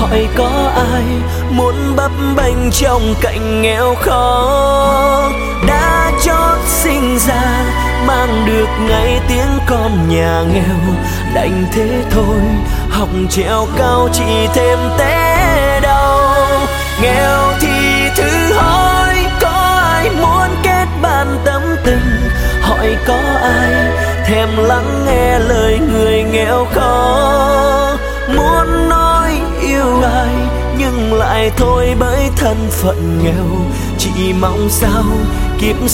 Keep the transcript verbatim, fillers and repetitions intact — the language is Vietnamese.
hỏi có ai muốn bấp bênh trong cảnh nghèo khó. Đã chót sinh ra mang được ngay tiếng con nhà nghèo, đành thế thôi học trèo cao chỉ thêm té đau. Nghèo thì thử hỏi có ai muốn kết bạn tâm tình, hỏi có ai thèm lắng nghe lời người nghèo khó. Muốn nói yêu ai nhưng lại thôi bởi thân phận nghèo, chỉ mong sao kiếp